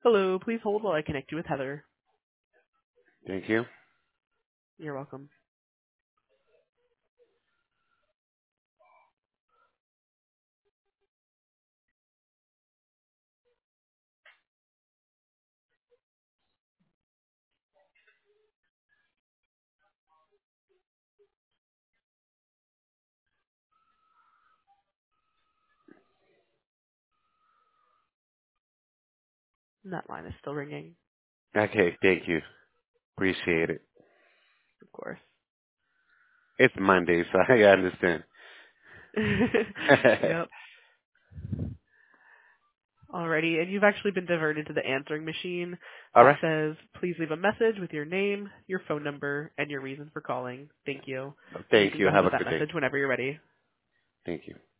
Hello, please hold while I connect you with Heather. Thank you. You're welcome. That line is still ringing, Okay, thank you. Appreciate it. of course. It's Monday, so I understand. Yep. Alrighty, and you've actually been diverted to the answering machine All that right. says, please leave a message with your name, your phone number, and your reason for calling. Thank you. And you Thank can you. go ahead Have a with that good day. message whenever you're ready. Thank you.